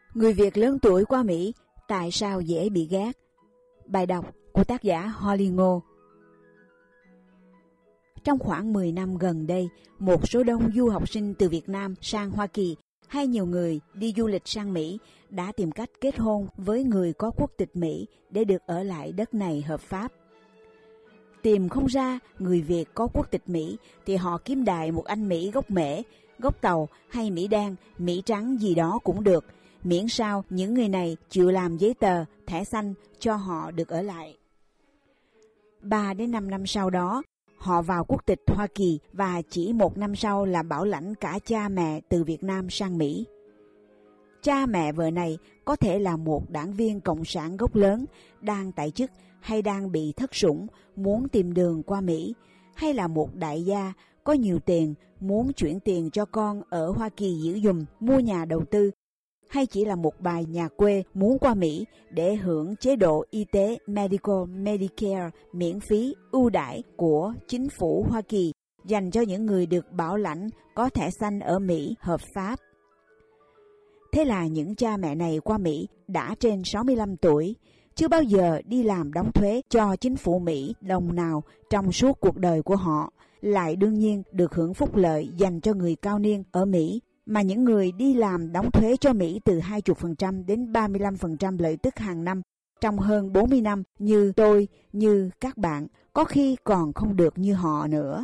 Người Việt lớn tuổi qua Mỹ tại sao dễ bị ghét? Bài đọc của tác giả Holly Ngô. Trong khoảng 10 năm gần đây, một số đông du học sinh từ Việt Nam sang Hoa Kỳ hay nhiều người đi du lịch sang Mỹ đã tìm cách kết hôn với người có quốc tịch Mỹ để được ở lại đất này hợp pháp. Tìm không ra người Việt có quốc tịch Mỹ thì họ kiếm đại một anh Mỹ gốc Mễ, gốc Tàu hay Mỹ đen, Mỹ trắng gì đó cũng được, miễn sao những người này chịu làm giấy tờ, thẻ xanh cho họ được ở lại. 3 đến 5 năm sau đó, họ vào quốc tịch Hoa Kỳ và chỉ 1 năm sau là bảo lãnh cả cha mẹ từ Việt Nam sang Mỹ. Cha mẹ vợ này có thể là một đảng viên cộng sản gốc lớn, đang tại chức hay đang bị thất sủng, muốn tìm đường qua Mỹ, hay là một đại gia có nhiều tiền, muốn chuyển tiền cho con ở Hoa Kỳ giữ giùm, mua nhà đầu tư, hay chỉ là một bà nhà quê muốn qua Mỹ để hưởng chế độ y tế Medicare miễn phí ưu đãi của chính phủ Hoa Kỳ dành cho những người được bảo lãnh có thẻ xanh ở Mỹ hợp pháp. Thế là những cha mẹ này qua Mỹ đã trên 65 tuổi, chưa bao giờ đi làm đóng thuế cho chính phủ Mỹ đồng nào trong suốt cuộc đời của họ, lại đương nhiên được hưởng phúc lợi dành cho người cao niên ở Mỹ, mà những người đi làm đóng thuế cho Mỹ từ 20% đến 35% lợi tức hàng năm trong hơn 40 năm như tôi, như các bạn, có khi còn không được như họ nữa.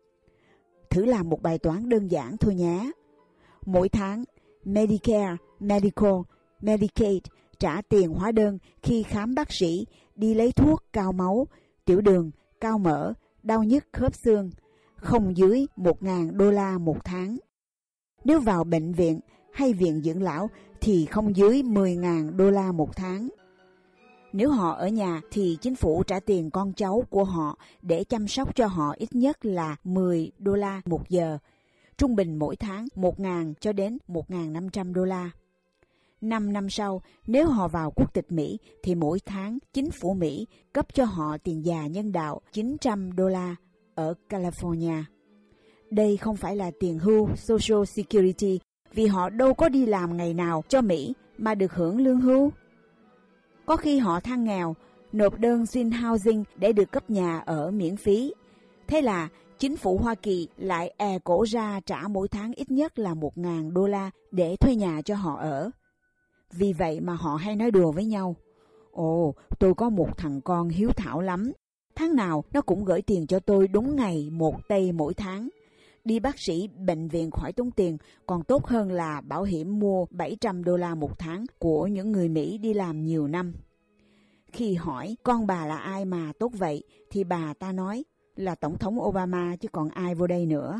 Thử làm một bài toán đơn giản thôi nhé. Mỗi tháng, Medicare, Medical, Medicaid trả tiền hóa đơn khi khám bác sĩ, đi lấy thuốc cao máu, tiểu đường, cao mỡ, đau nhức khớp xương, không dưới $1.000 một tháng. Nếu vào bệnh viện hay viện dưỡng lão thì không dưới $10.000 một tháng. Nếu họ ở nhà thì chính phủ trả tiền con cháu của họ để chăm sóc cho họ ít nhất là $10 một giờ, trung bình mỗi tháng $1.000 cho đến $1.500. 5 năm sau, nếu họ vào quốc tịch Mỹ thì mỗi tháng chính phủ Mỹ cấp cho họ tiền già nhân đạo $900 ở California. Đây không phải là tiền hưu Social Security vì họ đâu có đi làm ngày nào cho Mỹ mà được hưởng lương hưu. Có khi họ than nghèo, nộp đơn xin housing để được cấp nhà ở miễn phí. Thế là chính phủ Hoa Kỳ lại cổ ra trả mỗi tháng ít nhất là $1.000 để thuê nhà cho họ ở. Vì vậy mà họ hay nói đùa với nhau. Ồ, tôi có một thằng con hiếu thảo lắm. Tháng nào nó cũng gửi tiền cho tôi đúng ngày 1 tây mỗi tháng. Đi bác sĩ, bệnh viện khỏi tốn tiền, còn tốt hơn là bảo hiểm mua $700 một tháng của những người Mỹ đi làm nhiều năm. Khi hỏi con bà là ai mà tốt vậy, thì bà ta nói là Tổng thống Obama chứ còn ai vô đây nữa.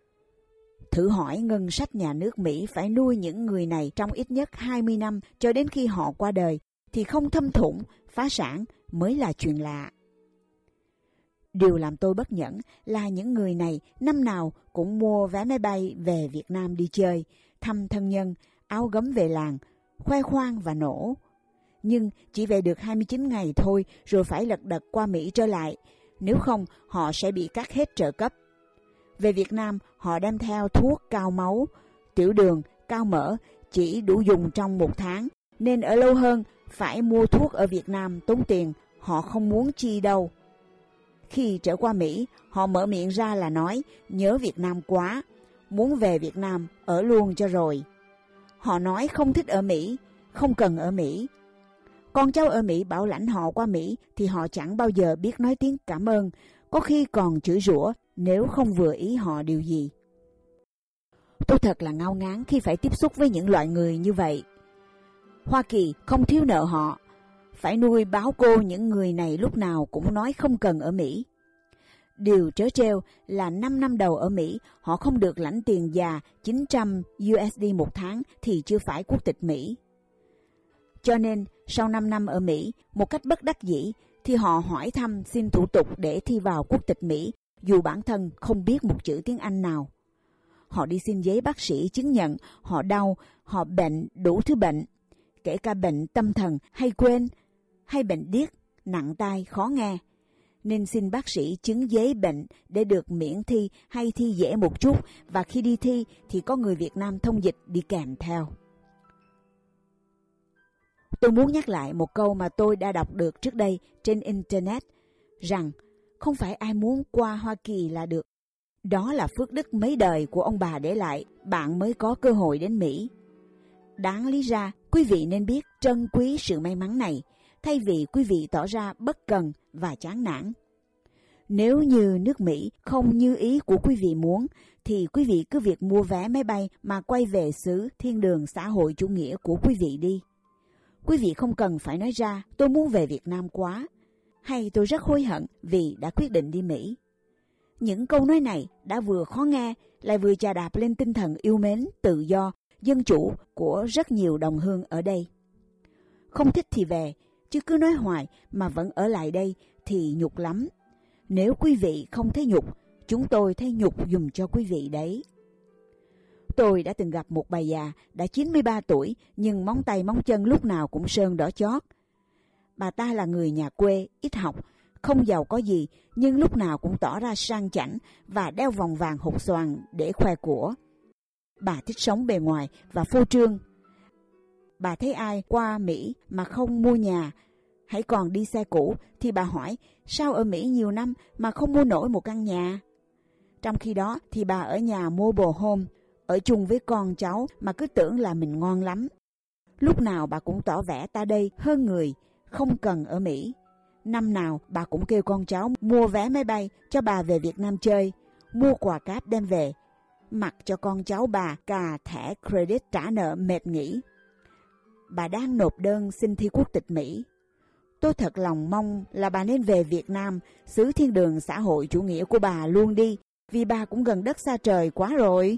Thử hỏi ngân sách nhà nước Mỹ phải nuôi những người này trong ít nhất 20 năm cho đến khi họ qua đời, thì không thâm thủng, phá sản mới là chuyện lạ. Điều làm tôi bất nhẫn là những người này năm nào cũng mua vé máy bay về Việt Nam đi chơi, thăm thân nhân, áo gấm về làng, khoe khoang và nổ. Nhưng chỉ về được 29 ngày thôi rồi phải lật đật qua Mỹ trở lại, nếu không họ sẽ bị cắt hết trợ cấp. Về Việt Nam họ đem theo thuốc cao máu, tiểu đường, cao mỡ chỉ đủ dùng trong 1 tháng, nên ở lâu hơn phải mua thuốc ở Việt Nam tốn tiền, họ không muốn chi đâu. Khi trở qua Mỹ, họ mở miệng ra là nói nhớ Việt Nam quá, muốn về Việt Nam ở luôn cho rồi. Họ nói không thích ở Mỹ, không cần ở Mỹ. Con cháu ở Mỹ bảo lãnh họ qua Mỹ thì họ chẳng bao giờ biết nói tiếng cảm ơn, có khi còn chửi rủa nếu không vừa ý họ điều gì. Tôi thật là ngao ngán khi phải tiếp xúc với những loại người như vậy. Hoa Kỳ không thiếu nợ họ, phải nuôi báo cô những người này lúc nào cũng nói không cần ở Mỹ. Điều trớ trêu là 5 năm đầu ở Mỹ, họ không được lãnh tiền già $900 một tháng thì chưa phải quốc tịch Mỹ. Cho nên, sau 5 năm ở Mỹ, một cách bất đắc dĩ, thì họ hỏi thăm xin thủ tục để thi vào quốc tịch Mỹ, dù bản thân không biết một chữ tiếng Anh nào. Họ đi xin giấy bác sĩ chứng nhận họ đau, họ bệnh đủ thứ bệnh, kể cả bệnh tâm thần hay quên, hay bệnh điếc, nặng tai, khó nghe. Nên xin bác sĩ chứng giấy bệnh để được miễn thi hay thi dễ một chút, và khi đi thi thì có người Việt Nam thông dịch đi kèm theo. Tôi muốn nhắc lại một câu mà tôi đã đọc được trước đây trên Internet, rằng không phải ai muốn qua Hoa Kỳ là được. Đó là phước đức mấy đời của ông bà để lại, bạn mới có cơ hội đến Mỹ. Đáng lý ra, quý vị nên biết trân quý sự may mắn này, thay vì quý vị tỏ ra bất cần và chán nản. Nếu như nước Mỹ không như ý của quý vị muốn, thì quý vị cứ việc mua vé máy bay mà quay về xứ thiên đường xã hội chủ nghĩa của quý vị đi. Quý vị không cần phải nói ra tôi muốn về Việt Nam quá, hay tôi rất hối hận vì đã quyết định đi Mỹ. Những câu nói này đã vừa khó nghe, lại vừa chà đạp lên tinh thần yêu mến, tự do, dân chủ của rất nhiều đồng hương ở đây. Không thích thì về, chứ cứ nói hoài mà vẫn ở lại đây thì nhục lắm. Nếu quý vị không thấy nhục, chúng tôi thấy nhục dùm cho quý vị đấy. Tôi đã từng gặp một bà già đã 93 tuổi nhưng móng tay móng chân lúc nào cũng sơn đỏ chót. Bà ta là người nhà quê, ít học, không giàu có gì nhưng lúc nào cũng tỏ ra sang chảnh và đeo vòng vàng hột xoàn để khoe của. Bà thích sống bề ngoài và phô trương. Bà thấy ai qua Mỹ mà không mua nhà, hãy còn đi xe cũ, thì bà hỏi sao ở Mỹ nhiều năm mà không mua nổi một căn nhà. Trong khi đó thì bà ở nhà mobile home, ở chung với con cháu mà cứ tưởng là mình ngon lắm. Lúc nào bà cũng tỏ vẻ ta đây hơn người, không cần ở Mỹ. Năm nào bà cũng kêu con cháu mua vé máy bay cho bà về Việt Nam chơi, mua quà cáp đem về, mặc cho con cháu bà cà thẻ credit trả nợ mệt nghỉ. Bà đang nộp đơn xin thi quốc tịch Mỹ. Tôi thật lòng mong là bà nên về Việt Nam, xứ thiên đường xã hội chủ nghĩa của bà luôn đi, vì bà cũng gần đất xa trời quá rồi.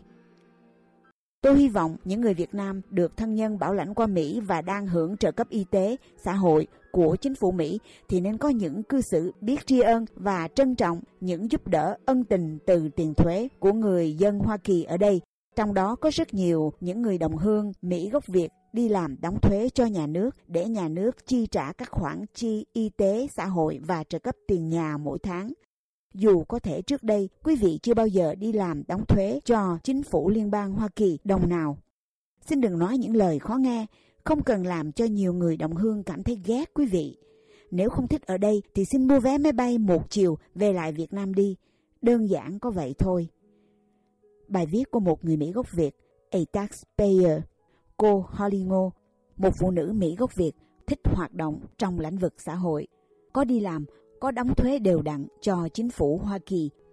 Tôi hy vọng những người Việt Nam được thân nhân bảo lãnh qua Mỹ và đang hưởng trợ cấp y tế, xã hội của chính phủ Mỹ thì nên có những cư xử biết tri ân và trân trọng những giúp đỡ ân tình từ tiền thuế của người dân Hoa Kỳ ở đây. Trong đó có rất nhiều những người đồng hương Mỹ gốc Việt đi làm đóng thuế cho nhà nước để nhà nước chi trả các khoản chi y tế, xã hội và trợ cấp tiền nhà mỗi tháng. Dù có thể trước đây quý vị chưa bao giờ đi làm đóng thuế cho chính phủ liên bang Hoa Kỳ đồng nào. Xin đừng nói những lời khó nghe, không cần làm cho nhiều người đồng hương cảm thấy ghét quý vị. Nếu không thích ở đây thì xin mua vé máy bay một chiều về lại Việt Nam đi. Đơn giản có vậy thôi. Bài viết của một người Mỹ gốc Việt, A Taxpayer, cô Holly Ngô, một phụ nữ Mỹ gốc Việt thích hoạt động trong lĩnh vực xã hội, có đi làm, có đóng thuế đều đặn cho chính phủ Hoa Kỳ